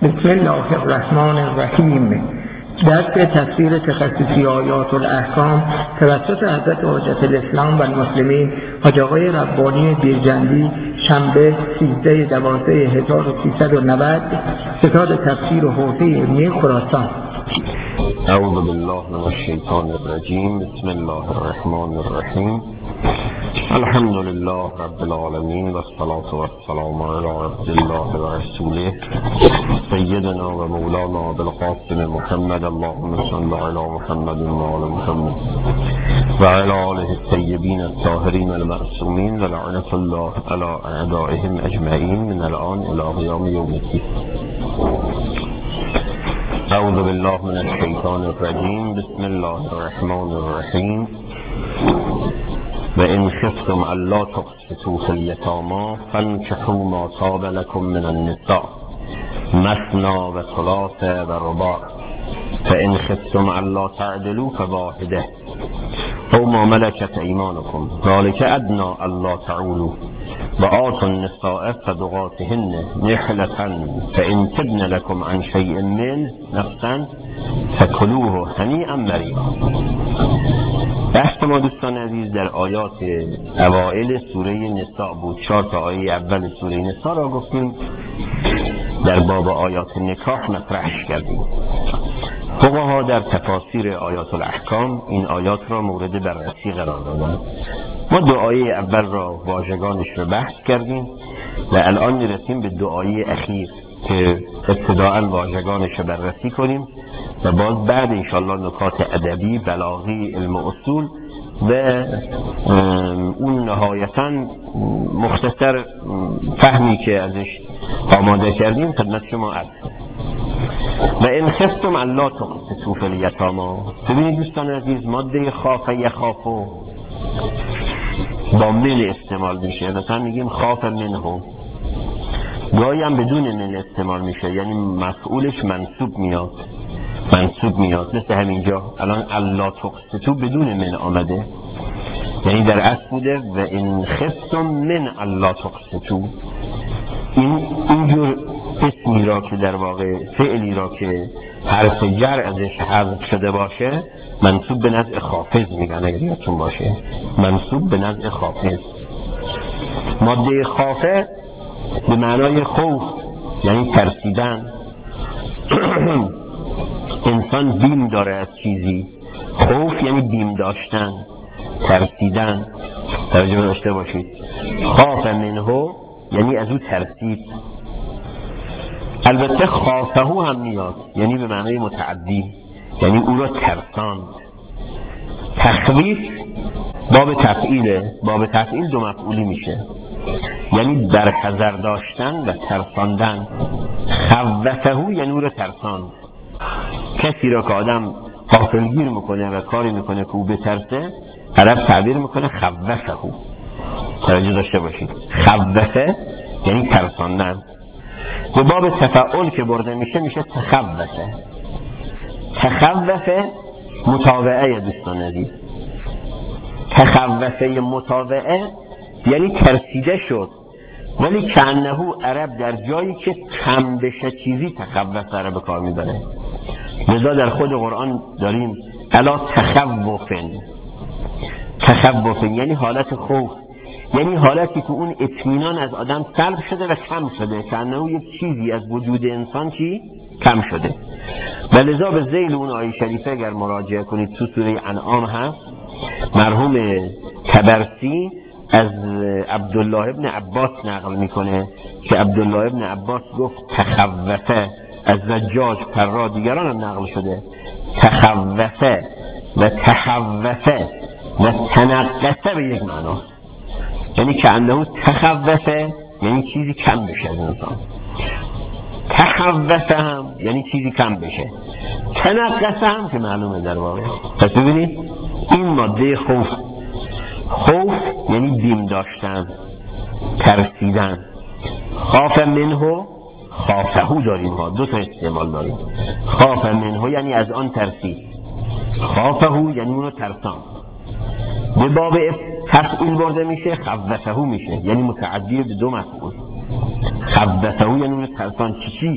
بسم الله الرحمن الرحیم. درس تفسیر تخصصی آیات الاحکام توسط حضرت حجت الاسلام و المسلمین حاج آقای ربانی بیرجندی، شنبه 13/12/1390، ستاد تفسیر حوزه علمی خراسان. اعوذ بالله من الشیطان الرجیم. بسم الله الرحمن الرحیم. الحمد لله رب العالمین و الصلاة والسلام علی عبد الله و رسوله سیدنا و مولانا بالقاسم محمد. اللهم صل علی محمد و آل محمد و علی آله الطیبین الطاهرین المعصومین و لعنة الله علی اعدائهم اجمعین من الان الی قیام یوم الدین. اعوذ بالله من الشیطان الرجیم. بسم الله الرحمن الرحیم. و ان خفتم الا تقسطوا فی الیتامی فانکحوا ما طاب لكم من النساء مثنی و ثلاث و رباع فان خفتم الا تعدلوا فواحده او ما ملکت ایمانکم ذلک ادنی الا تعولوا و آتوا النساء صدقاتهن نحلة فان تبن لكم عن شیء منه نفسا فکلوه هنیئا مریئا. بحث ما دوستان عزیز در آیات اوائل سوره نساء بود. 4 آیه اول سوره نساء را گفتیم در باب آیات نکاح مطرحش کردیم. فقها در تفاسیر آیات الاحکام این آیات را مورد بررسی قرار دادند. ما 2 آیه اول را واژگانش را بحث کردیم و الان میرسیم به 2 آیه اخیر که ابتداءً واژگانش را بررسی کنیم و باز بعد انشاءالله نکات ادبی، بلاغی، علم اصول و اون نهایتاً مختصر فهمی که ازش آماده کردیم خدمت شما عرض کنیم. و ان خفتم الا تقسطوا فی الیتامی. ببینید دوستان عزیز، ماده خاف یخافو با من استعمال میشه. مثلا میگیم خاف منه، گاهی هم بدون من استعمال میشه، یعنی مفعولش منصوب میاد مثل همینجا الان الا تقسطوا بدون من آمده، یعنی در اصل بوده و ان خفتم من الا تقسطوا. اینجور اسمی را که در واقع فعلی را که حرف جر ازش حذف شده باشه منصوب به نزع خافض میگن، اگر یادتون باشه منصوب به نزع خافض. ماده خافه به معنای خوف، یعنی ترسیدن. انسان بیم داره از چیزی. خوف یعنی بیم داشتن، ترسیدن. توجه داشته باشید. خاف منه یعنی از او ترسید. البته خافه هم میاد، یعنی به معنای متعدی، یعنی او را ترساند. تخویف باب تفعیله. باب تفعیل 2 مفعولی میشه، یعنی در حذر داشتن و ترساندن. خوفه یعنی او را ترساند. کسی را که آدم غافلگیر میکنه و کاری میکنه که او بترسه عرب تعبیر میکنه خوفه. توجه داشته باشید. خوفه یعنی ترساندن. به باب تفعول که برده میشه تخوفه. تخوفه متابعه دوستان عزیز. تخوفه متابعه یعنی ترسیده شد، ولی کانه عرب در جایی که کم بشه چیزی تخوفه را به کار میبره. لذا در خود قرآن داریم الا تخوفن یعنی حالت خوف، یعنی حالتی که اون اطمینان از آدم سلب شده و کم شده، کانه یک چیزی از وجود انسان کم شده. و لذا به ذیل اون آیه شریفه اگر مراجعه کنید تو سوره انعام هست، مرحوم طبرسی از عبدالله ابن عباس نقل میکنه که عبدالله ابن عباس گفت تخوفه. از زجاج پرا دیگران هم نقل شده تخوفه و تحوفه و تنقصه به یک معنا، یعنی که انه تخوفه یعنی چیزی کم بشه از انسان، تحوفه هم یعنی چیزی کم بشه، تنقصه هم که معلومه در واقع. پس ببینید این ماده خوف یعنی بیم داشتن، ترسیدن. خاف منه، خافهو داریم ها، 2 تا استعمال داریم. خاف منه یعنی از آن ترسید، خافهو یعنی اونو ترسان. به باب تفعیل برده میشه خوفهو میشه، یعنی متعدی به 2 مفعول. خوفهو یعنی اونو ترسان. چی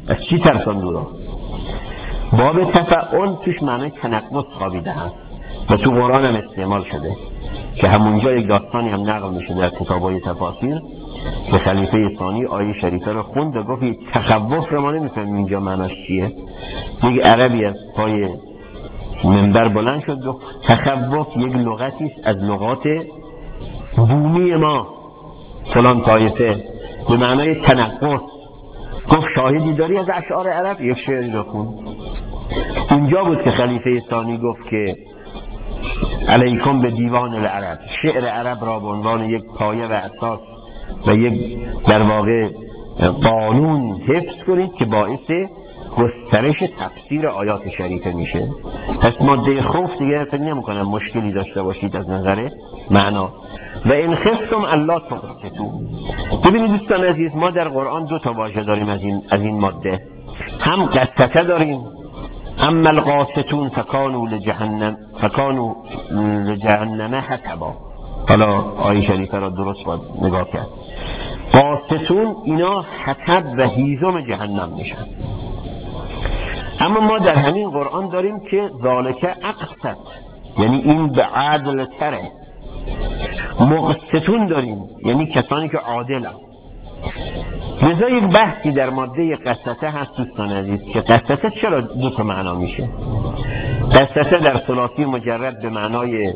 از چی ترساندورا؟ باب تفعل توش معنای تنقص خوابیده هست و تو قرآن هم استعمال شده که همونجا یک داستانی هم نقل میشه در کتابای تفاسیر که خلیفه ثانی آیه شریفه رو خوند و گفت تخوف رو ما نمیفهمیم اینجا معناش چیه. یک عربی از پای منبر بلند شد گفت تخوف یک لغتی است از لغات بومی ما فلان طایفه به معنای تنقص. گفت شاهدی داری از اشعار عرب؟ یک شعری رو خوند. اینجا بود که خلیفه ثانی گفت که علیکم به دیوان العرب، شعر عرب را به عنوان یک پایه و اساس و یک در واقع قانون حفظ کنید که باعث گسترش تفسیر آیات شریفه میشه. پس ماده خوف دیگه فکر نمی‌کنم مشکلی داشته باشید از نظر معنا. و ان خفتم الا تقسطوا. ببینید دوستان عزیز، ما در قرآن دو تا واژه داریم از این ماده. هم قسطه داریم، اما القاسطون فکانوا لجهنم حطبا. حالا آیه شریفه را درست باید نگاه کرد. قاسطون اینا حطب و هیزم جهنم میشن. اما ما در همین قرآن داریم که ذالک اقسط، یعنی این به عدل تره. مقسطون داریم یعنی کسانی که عادلن. لذا یک بحثی در ماده قسطه هست دوستان عزیز که قسطه چرا دو تا معنا میشه. قسطه در ثلاثی مجرد به معنای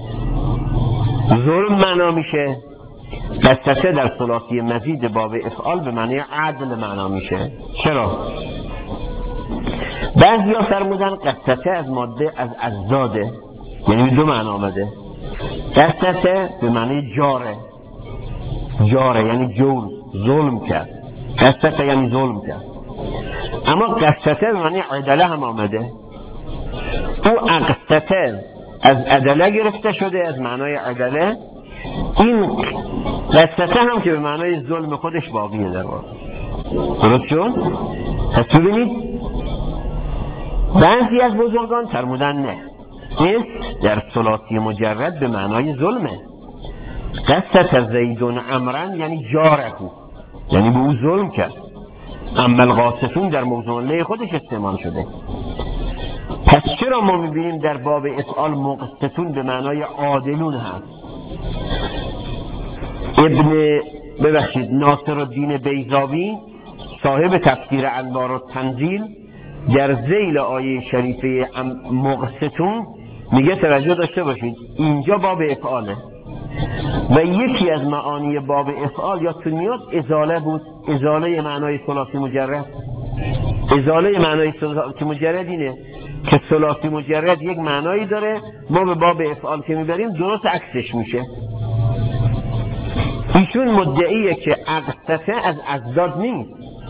ظلم معنا میشه، قسطه در ثلاثی مزید باب افعال به معنای عدل معنا میشه. چرا؟ بعضی ها فرمودن قسطه از ماده از ازداده، یعنی دو معنا آمده. قسطه به معنی جاره یعنی جور، ظلم کرد. قسطه یعنی ظلم کرد. اما قسطه به معنی عدله هم آمده. او اقسطه از عدله گرفته شده، از معنای عدله. این قسطه هم که به معنای ظلم خودش باقیه در واقع. درست شد؟ پس ببینید بعضی از بزرگان فرمودن نه، این در ثلاثی مجرد به معنای ظلمه. قسطه زیدون امرن یعنی جارهو، یعنی به او ظلم کرد. اما القاسطون در موضوع له خودش استعمال شده. پس چرا ما میبینیم در باب افعال مقسطون به معنای عادلون هست؟ ناصرالدین بیضاوی صاحب تفسیر انوار التنزیل در ذیل آیه شریفه مقسطون میگه توجه داشته باشید اینجا باب افعاله و یکی از معانی باب افعال یادتون میاد ازاله بود. ازاله معنای ثلاثی مجرد. ازاله معنای ثلاثی مجرد اینه که ثلاثی مجرد یک معنایی داره، ما به باب افعال که میبریم درست عکسش میشه. ایشون مدعیه که اقسطه از ازداد نیست.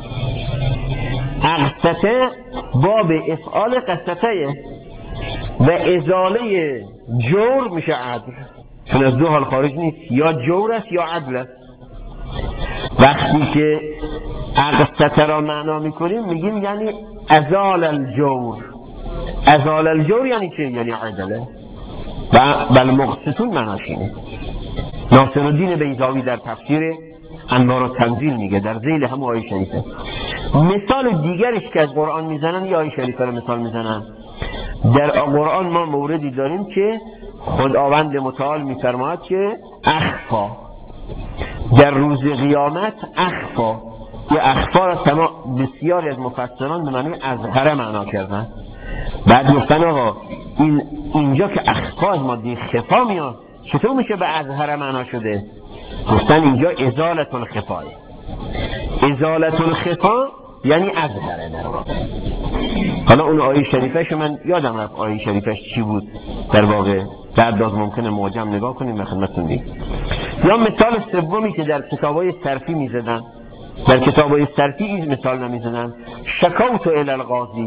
اقسطه باب افعال قسطه و ازاله جور میشه عدل، چون از دو حال خارج نیست، یا جور است یا عدل است. وقتی که اقسطه را معنا میکنیم میگیم یعنی ازال الجور. ازال الجور یعنی چه؟ یعنی عدله. و بل مقسطون معناش اینه. ناصرالدین بیضاوی در تفسیر انوار التنزیل میگه در ذیل هم آیه شریفه. مثال دیگرش که از قرآن میزنن یا آیه شریفه رو مثال میزنن. در قرآن ما موردی داریم که خداوند متعال میفرماید که اخفا در روز قیامت اخفا. یا اخفا را بسیاری از مفسران به معنی اظهر معنا کردن. بعد گفتن آقا اینجا که اخفا از ماده خفا میاد چطور میشه به اظهر معنا شده؟ گفتن اینجا ازالت الخفا. ازالت الخفا یعنی اظهر در واقع. حالا اون آیه شریفش من یادم رفت آیه شریفش چی بود در واقع. بعد باز ممکنه معجم نگاه کنیم و خدمتتون بگم. یا مثال سومی که در کتابای صرفی میزدن، در کتابای صرفی این مثال نمیزدن. شکوت الی القاضی،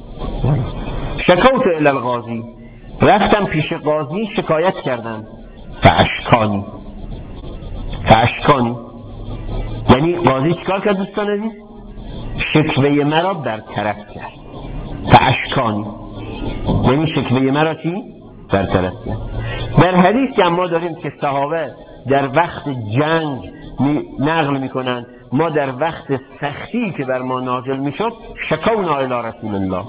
شکوت الی القاضی، رفتم پیش قاضی شکایت کردن. فاشکانی، فاشکانی یعنی قاضی چیکار کرد دوستان عزیز؟ شکوه مرا برطرف کرد. فاشکانی یعنی شکوه مرا چی؟ برطرف کرد. در حدیث که ما داریم که صحابه در وقت جنگ نقل میکنن ما در وقت سختی که بر ما نازل میشد شکونا الی رسول الله،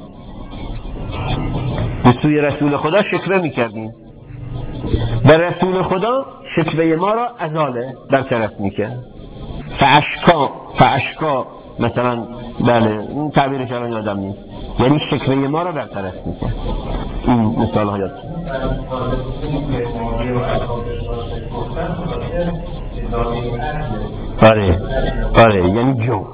به سوی رسول خدا شکوه میکردیم، به رسول خدا شکوه ما را ازاله برطرف میکرد. فاشکا مثلا، بله این تعبیرش الان یادم نیست، یعنی شکوه ما را برطرف میکرد. این مثال ها یاد آره یعنی جو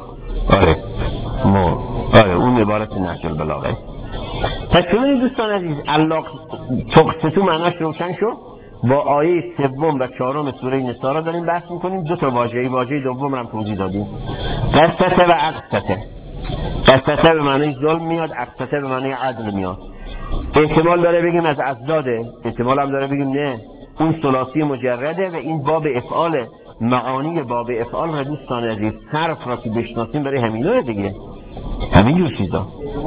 آره اون عبارت نهج البلاغه. پس ببینید دوستان عزیز، الله تقسطو معناش روشن شد. با آیه 3 و 4 سوره نساء را داریم بحث میکنیم. دو تا واژه دوم را هم توضیح دادیم، قسطه و اقسطه. قسطه به معنی ظلم میاد، اقسطه به معنی عدل میاد. احتمال داره بگیم از ازداده، احتمال هم داره بگیم نه اون ثلاثی مجرده و این باب افعاله. معانی باب افعال را دوستان عزیز صرف را که بشناسیم برای همینه دیگه، همین جور چیزا.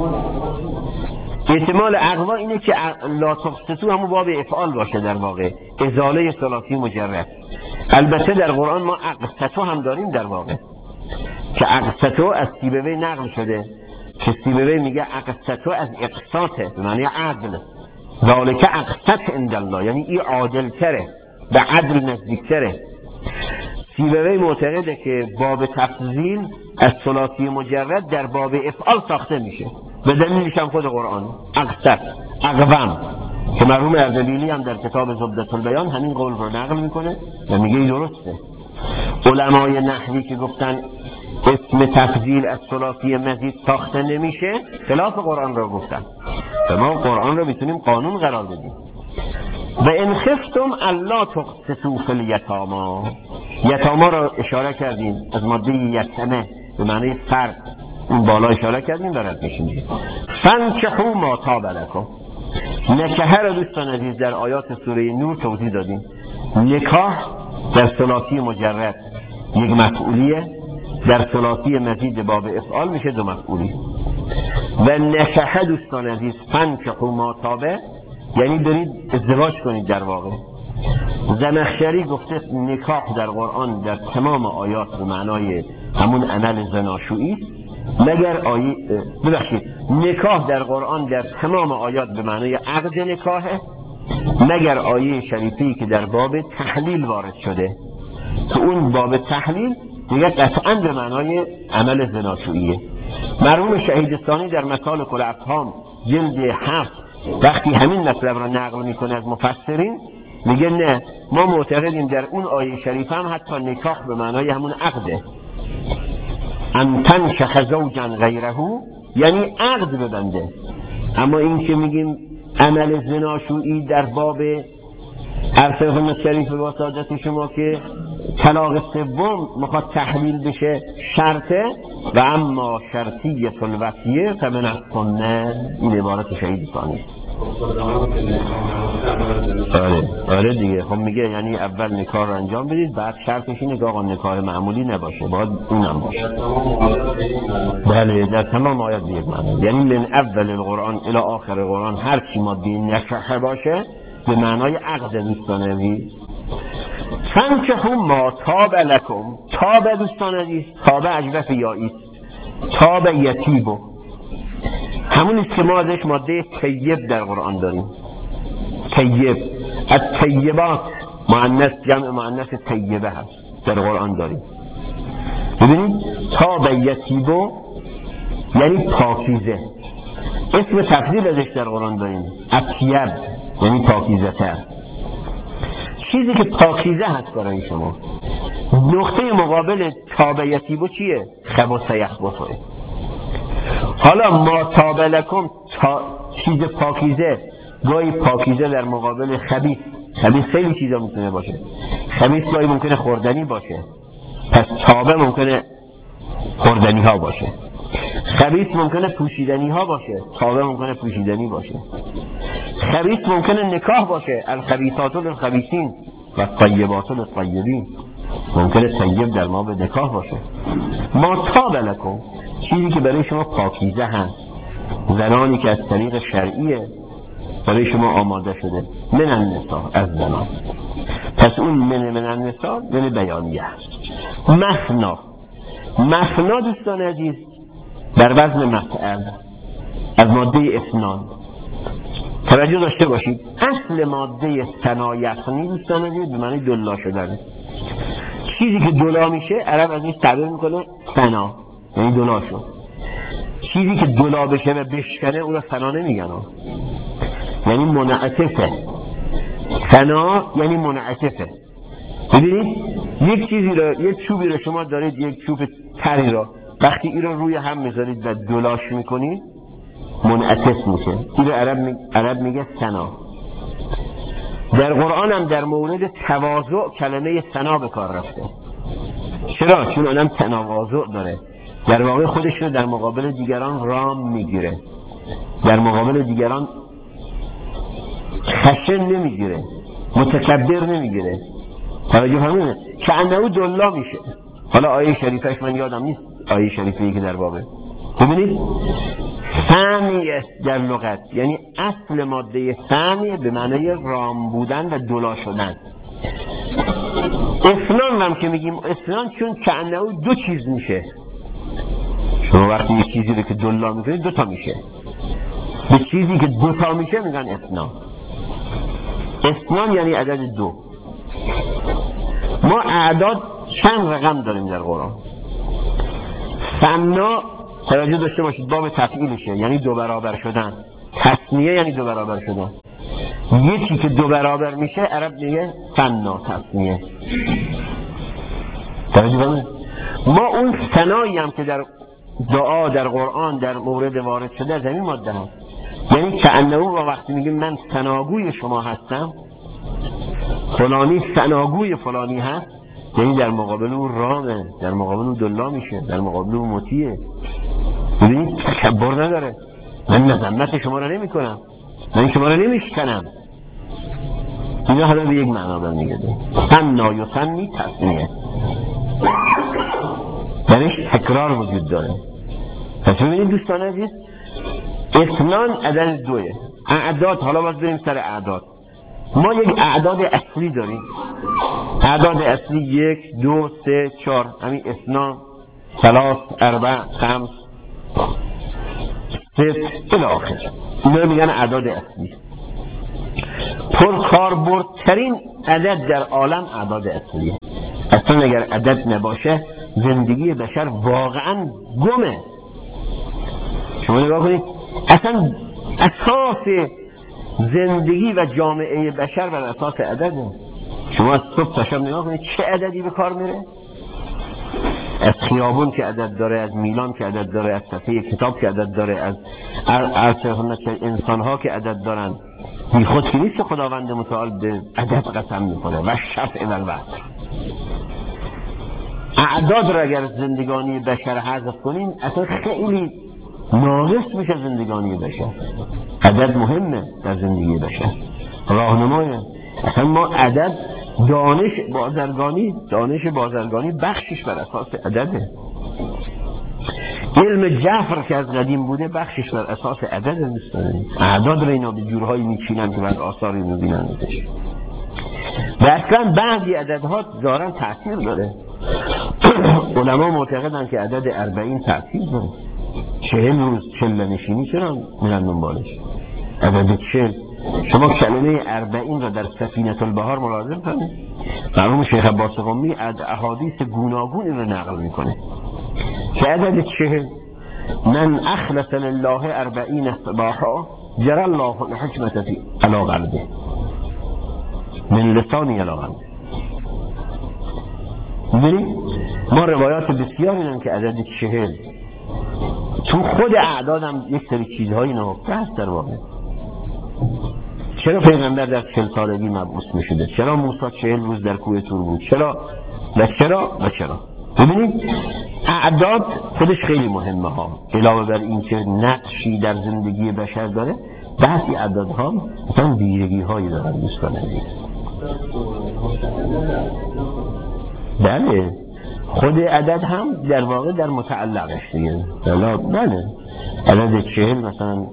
احتمال اقوا اینه که لا تقسطو همون باب افعال باشه، در واقع ازاله ثلاثی مجرد. البته در قرآن ما اقسطو هم داریم در واقع، که اقسطو از سیبوی نقل شده که سیبوی میگه اقسطو از اقساطه به معنی عدل، ذالک اقسط عند الله، یعنی این عادل تره، به عدل نزدیکتره. سیبوی معتقده که باب تفضیل از ثلاثی مجرد در باب افعال ساخته میشه، به دلیلش هم خود قرآن اقسط اقوم که مرحوم اردبیلی هم در کتاب زبدة البیان همین قول رو نقل میکنه و میگه این درسته. علمای نحوی که گفتن اسم تفضیل از ثلاثی مزید ساخته نمیشه خلاف قرآن رو گفتن و ما قرآن رو میتونیم قانون قرار بدیم. و ان خفتم الا تقسطوا فی الیتامی، یتاما را اشاره کردیم از ماده یتمه به معنی فرد، اون بالا اشاره کردیم برد میشیم. فانکحوا ما طاب لکم، نکاح را دوستان عزیز در آیات سوره نور توضیح دادیم. نکاح در ثلاثی مجرد یک مفعولیه، در ثلاثی مزید باب افعال میشه دو مفعولی. و نکاح دوستان عزیز فانکحوا ما طاب یعنی برید ازدواج کنید. در واقع زمخشری گفته نکاح در قرآن در تمام آیات به معنای همون عمل زناشویی، مگر آیه نکاح در قرآن در تمام آیات به معنای عقد نکاحه، مگر آیه شریفی که در باب تحلیل وارد شده که اون باب تحلیل دیگه قطعا به معنای عمل زناشوییه. مرحوم شهیدستانی در مکالک الافهام جلد 7 وقتی همین مطلب را نقل میکنه از مفسرین میگه نه ما معتقدیم در اون آیه شریف هم حتی نکاح به معنای همون عقده، ان تنکح زوجا غیره یعنی عقد ببنده. اما این که میگیم عمل زناشویی در باب عرصه شریف با سعادت شما که طلاق سوم میخواد تحلیل بشه شرطه، و اما شرطیه الوصیه فمن السنه، این عبارت شهیدستانی. آره دیگه، خب میگه یعنی اول نکاح رو انجام بدید بعد شرطش اینه که آقا نکاح معمولی نباشه، باید اونم باشه. بله در تمام آیات دیگه معنی، یعنی من اول القرآن الی آخر قرآن هر چی ماده نکاح باشه به معنای عقد دوستان عزیز. فانکحوا ما طاب لکم، طاب دوستان عزیز طاب اجوف یایی، طاب یتیبو همونیست که ما ازش ماده طیب در قرآن داریم. طیب از طیبات مؤنث جمع مؤنث طیبه هست در قرآن داریم. ببینید طاب یتیبو یعنی پاکیزه، اسم تفضیل ازش در قرآن داریم اطیب یعنی پاکیزه تر، چیزی که پاکیزه هست برای شما. نقطه مقابل طاب یتیبو چیه؟ خبث یخبثه. حالا ما طاب لکم چیز پاکیزه، گاهی پاکیزه در مقابل خبیث، خبیث خیلی چیزا میتونه باشه، خبیث گاهی ممکنه خوردنی باشه، پس طابه ممکنه خوردنی ها باشه، خبیث ممکنه پوشیدنی ها باشه، طابه ممکنه پوشیدنی باشه، خبیث ممکنه نکاح باشه، الخبیثات للخبیثین و الطیبات للطیبین، ممکنه طیب در ما به نکاح باشه. ما طاب لکم چیزی که برای شما پاکیزه هست، زنانی که از طریق شرعیه برای شما آماده شده، من النساء از زنان، پس اون من النساء من بیانیه هست. مثنا مثنا دوستان عزیز در وزن مفعل از ماده اثنان. توجه داشته باشید اصل ماده ثنا یثنی دوستان عزیز به معنی دلا شدنه. چیزی که دلا میشه عرب از این تعبیر میکنه ثنا، یعنی دلا شد. چیزی که دلا بشه و بشکنه اون رو ثنا نمیگن، یعنی منعطفه. ثنا یعنی منعطفه. ببینید یک چیزی رو، یک چوبی رو شما دارید، یک چوب تری رو وقتی این رو روی هم میذارید و دلاش میکنید منعطف میشه. این رو عرب میگه ثنا. در قرآن هم در مورد تواضع کلمه ثنا به کار رفته. چرا؟ چون آدم تواضع داره، در واقع خودش رو در مقابل دیگران رام میگیره، در مقابل دیگران خشن نمیگیره، متکبر نمیگیره. توجه فرمودید که انه دلا میشه. حالا آیه شریفش من یادم نیست، آیه شریفی که در بابه. ببینید ثانی در لغت یعنی اصل ماده ثانی به معنی رام بودن و دلا شدن. اثنان هم که میگیم اثنان چون که انه دو چیز میشه. شما وقتی یک چیزی رو که دلا میکنید دو تا میشه، به چیزی که دو تا میشه میگن اثنان. اثنان یعنی عدد دو. ما اعداد چند رقم داریم در قرآن. ثنا توجه داشته باشید باب تفعیلشه، یعنی دو برابر شدن. تثنیه یعنی دو برابر شدن. یکی که دو برابر میشه عرب میگه ثنا، تثنیه. توجه فرمودید ما اون ثنایی هم که در دعا در قرآن در مورد وارد شده از همین ماده هست. یعنی که انه و وقتی میگیم من ثناگوی شما هستم، فلانی ثناگوی فلانی هست، یعنی در مقابل اون رامه، در مقابل اون دلا میشه، در مقابل اون مطیعه. ببینید تکبر نداره. من مذمت شما رو نمی کنم، من شما رو نمیشکنم. اینا حالا به یک معنا برمیگرده. ثنا یثنی تثنیه، درش تکرار وجود داره. پس ببینید دوستان عزیز اثنان عدد دوه. اعداد، حالا باز بریم سر اعداد. ما یک اعداد اصلی داریم. اعداد اصلی 1 2 3 4، همین اثنان، ثلاث، اربع، خمس، ست الی آخر. اینا میگن اعداد اصلی. پرکاربردترین عدد در عالم اعداد اصلیه. اصلا اگر عدد نباشه زندگی بشر واقعا گمه. شما نگاه کنید اصلا اساس زندگی و جامعه بشر بر اساس عدده. شما از صبح تا شب نگاه کنید چه عددی به کار میره. از خیابون که عدد داره، از میلان که عدد داره، از صفحه کتاب که عدد داره، از انسانها که عدد دارن. بی خود که نیست خداوند متعال به عدد قسم میکنه و شفع و الوتر. اعداد را اگر زندگانی بشر حذف کنیم اصلا خیلی ناقص میشه زندگانی بشر. عدد مهمه در زندگی بشر، راهنمایه. اصلا ما عدد دانش بازرگانی بخشش بر اساس عدده. علم جفر که از قدیم بوده بخشش بر اساس عدده. اعداد را اینا به جورهایی میچینن که بعد آثاری میبینن. و اصلا بعضی عددها دارن تأثیر داره. علما معتقدن که عدد 40 تأثیر داره. 40 روز چله نشینی چرا میرن دنبالش؟ عدد 40. شما کلمه 40 را در سفینه البحار ملاحظه کنید. مرحوم شیخ عباس قمی از احادیث گوناگون این را نقل میکنه که عدد 40 من اخلص لله 40 صباحا جرى الله الحکمت فی علی قلبه من لسانی علی قلبه. ببینید ما روایات بسیاری داریم که عدد 40 تو خود اعداد هم یک سری چیزهایی نهفته هست در واقع. چرا پیغمبر در 40 سالگی مبعوث میشده؟ چرا موسی 40 روز در کوه طور بود؟ چرا؟ ببینید اعداد خودش خیلی مهمه ها. علاوه بر این که نقشی در زندگی بشر داره، بعضی اعدادها مثلا ویژگی هایی دارن دوستان عزیز. بله خود عدد هم در واقع در متعلقش دیگه. بله عدد 40 مثلا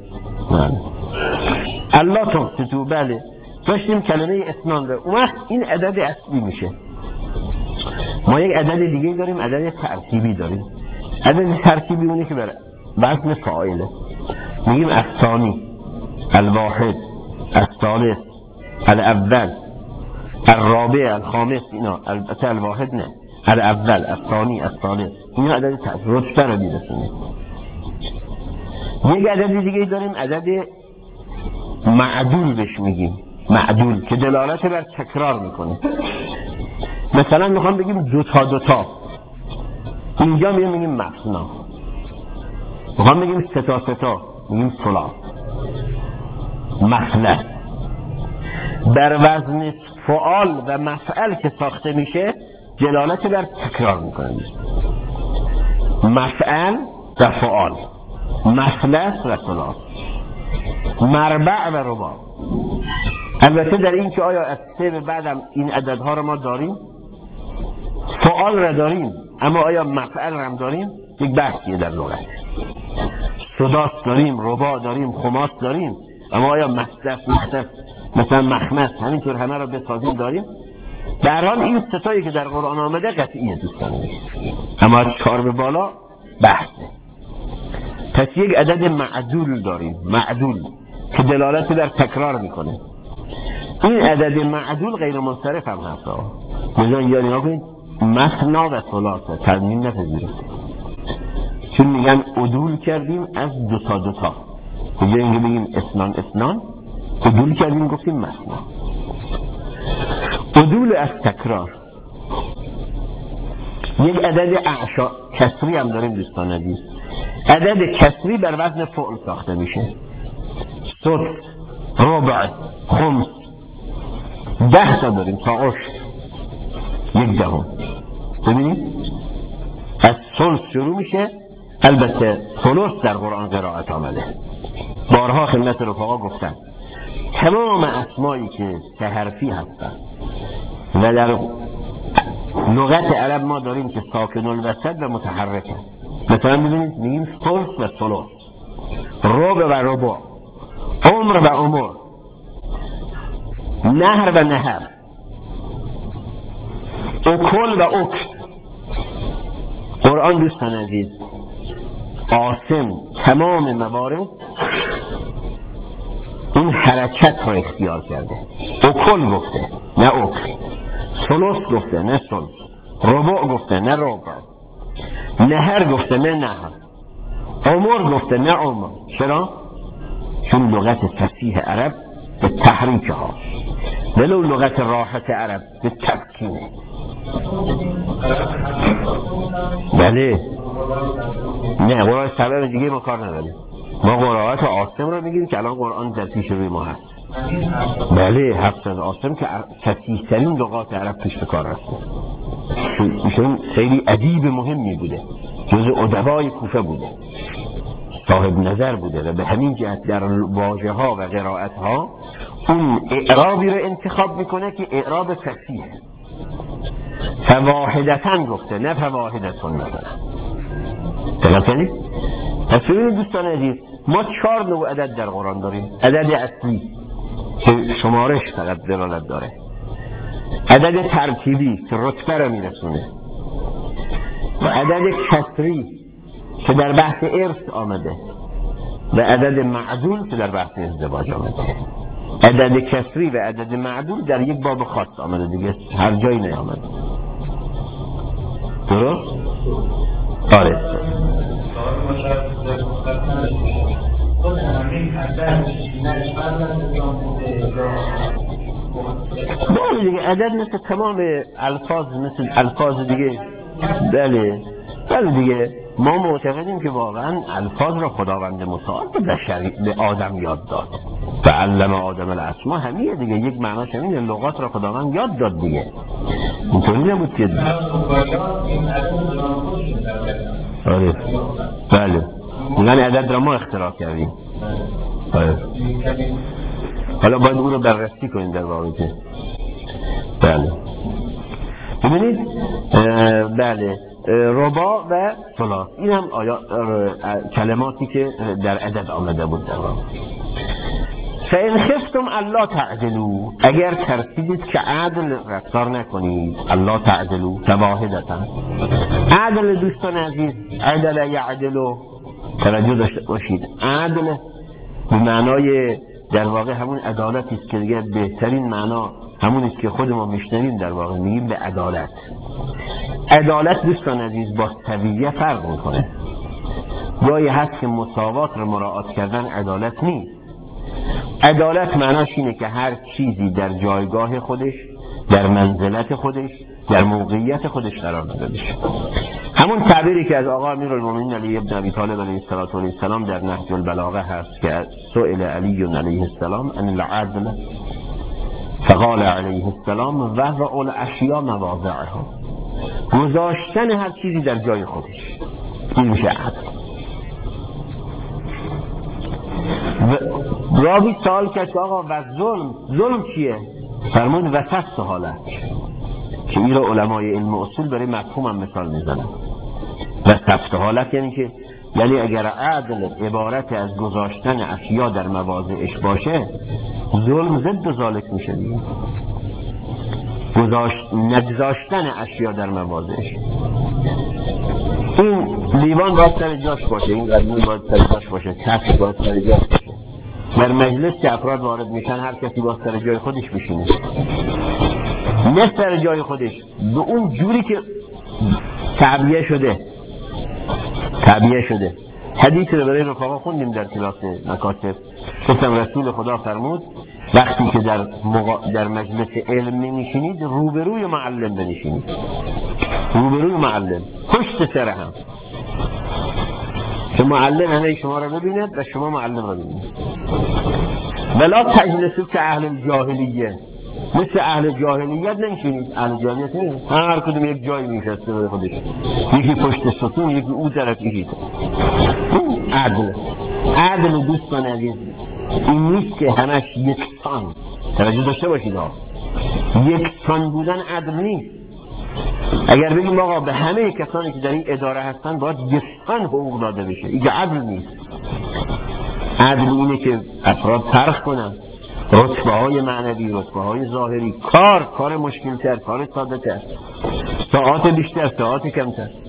الله تقصدو. بله داشتیم کلمه اثنان رو، اون وقت این عدد اصلی میشه. ما یک عدد دیگه داریم، عدد ترکیبی داریم. عدد ترکیبی اونی که بر وزن فاعله. میگیم الثانی، الواحد، الثالث، الاول، الرابع، الخامس. اینا البته الواحد نه، الاول، الثانی، الثالث، اینا عدد ترکیبی رتبه رو میرسونه. یک عدد دیگه داریم، عدد معدول بهش میگیم، معدول، که دلالت بر تکرار میکنه. مثلا میخوام بگیم دوتا، اینجا میگیم مثنا. میخوام بگیم ستا میگیم ثلاث. مثلا بر وزن فعال و مفعل که ساخته میشه دلالت بر تکرار میکنه. مفعل و فعال، مثلث و ثلاث، مربع و رباع. البته در این که آیا از 3 به بعدم این عددها رو ما داریم، فعال را داریم، اما آیا مفعل را هم داریم، یک بحثیه در لغت. سداس داریم، رباع داریم، خماس داریم، اما آیا مثلث مثلا مخمس همینطور همه را بسازیم داریم؟ در حال این ستایی که در قرآن آمده قطعیه دوستان، اما از 4 به بالا بحثه. پس یک عدد معدول داریم، معدول، که دلالت در تکرار میکنه. این عدد معدول غیر منصرف هم هست. مثلا یا نگاه کنید، مثنا و ثلاثه تضمین نپذیره، چون میگن عدول کردیم از دوتا. کجا اینکه بگیم اثنان عدول کردیم گفتیم مثنا. عدول از تکرار. یک عدد اعشا کسری هم داریم دوستان عزیز. عدد کسری بر وزن فعل ساخته میشه. سدس، ربع، خمس، 10 تا داریم تا عشر، 1/10. ببینید از ثلث شروع میشه. البته ثلث در قرآن قرائت آمده، بارها خدمت رفقا گفتن تمام اسمایی که 3 حرفی هستن و در لغت عرب ما داریم که ساکن الوسط و متحرکه. مثلا ببینید میگیم ثلث و ثلث، ربع و ربع، عمر و عمر، نهر و نهر، اکل و اکل. قرآن دوستان عزیز عاصم تمام موارد این حرکت رو اختیار کرده. اکل گفته نه اکل، ثلث گفته نه ثلث، ربع گفته نه ربع، نهر گفته نه نهر، عمر گفته نه عمر. چرا؟ چون لغت فصیح عرب به تحریک ها، ولو لغت راحت عرب به تسکینه. بله نه، قرآن سبب دیگه ما کار نداریم، ما قرآنات عاصم رو میگیم که الان قرآن در پیش روی ما هست. بله حفظ از عاصم که فصیح ترین لغات عرب پیش به کار رفته، ایشون خیلی ادیب مهمی بوده، جزء ادبای کوفه بوده، صاحب نظر بوده و به همین جهت در واژه ها و قرائت ها اون اعرابی رو انتخاب میکنه که اعراب فصیح. فواحدتن گفته نه فواحدتون مثلا. تلقید؟ پس ببینید دوستان عزیز ما 4 نوع عدد در قرآن داریم. عدد اصلی که شمارش فقط دلالت داره، عدد ترکیبی که رتبه رو میرسونه، و عدد کسری که در بحث ارث آمده، و عدد معدول که در بحث ازدواج آمده. عدد کسری و عدد معدول در یک باب خاص آمده دیگه، هر جایی نیامده. درست؟ آره. بله دیگه عدد مثل تمام الفاظ، مثل الفاظ دیگه. بله دیگه ما معتقدیم که واقعا الفاظ را خداوند متعال به آدم یاد داد و علم آدم الاسما. همینه دیگه، یک معناش همینه، لغات را خداوند یاد داد دیگه. اینطوری نبود که آره. بله میگن عدد را ما اختراع کردیم. آره. حالا باید اون رو بررسی کنیم در واقع. بله ببینید بله رباع و ثلاث، این هم کلماتی که در عدد آمده بود در واقع. فإن خفتم الا تعدلوا، اگر ترسیدید که عدل رفتار نکنید، الا تعدلوا فواحدة. عدل دوستان عزیز، عدل یعدلو، توجه داشته باشید، عدل به معنای در واقع همون عدالتی است که دیگه بهترین معنا همون است که خود ما میشنویم، در واقع میگیم به عدالت. عدالت دوستان عزیز با سویه فرق میکنه. جایی هست که مساوات رو مراعات کردن عدالت نیست. عدالت معناش اینه که هر چیزی در جایگاه خودش، در منزلت خودش، در موقعیت خودش قرار داده بشه. همون تعبیری که از آقا امیرالمومنین علی بن ابی طالب علیه السلام در نهج البلاغه هست که سئل علی علیه السلام عن العدل فقال علیه السلام وضع الاشیاء مواضعها، گذاشتن هر چیزی در جای خودش، این میشه عدل. راوی سوال کرد آقا و ظلم چیه؟ فرمود وسط حالت، که این رو علمای علم اصول برای مفهوم هم مثال میزنن. وسط حالت یعنی اگر عدل عبارت از گذاشتن اشیا در مواضعش باشه، ظلم ضد ذالک میشه. نگذاشتن اشیا در مواضعش، این لیوان باید سر جاش باشه، این قدمون باید سر جاش باشه، کفش باید سر جاش باشه. در مجلس که افراد وارد میشن هر کسی باید سر جای خودش بشینه، نه سر جای خودش به اون جوری که تعبیه شده. حدیث رو برای رفقا خوندیم در کلاس مکاتب. گفتم رسول خدا فرمود وقتی که در مجلس علم نمیشینید روبروی معلم بنشینید، روبروی معلم، پشت سر هم، که معلم همه شما رو ببیند و شما معلم رو ببینید. ولا تجلسو که اهل جاهلیه، مثل اهل جاهلیت نمیشینید. اهل جاهلیت نه، هر کدوم یک جایی میشسته به خودش، یکی پشت ستون، یکی او طرف، یکی عدل دوستان عزیز این نیست که همش یکسان. توجه داشته باشید ها، یکسان بودن عدل نیست. اگر بگیم آقا به همه کسانی که در این اداره هستن باید یکسان حقوق داده بشه، این عدل نیست. عدل اینه که افراد فرق کنن، رتبه های معنوی، رتبه های ظاهری، کار مشکل تر، کار ساده تر، ساعات بیشتر، ساعات کمتر.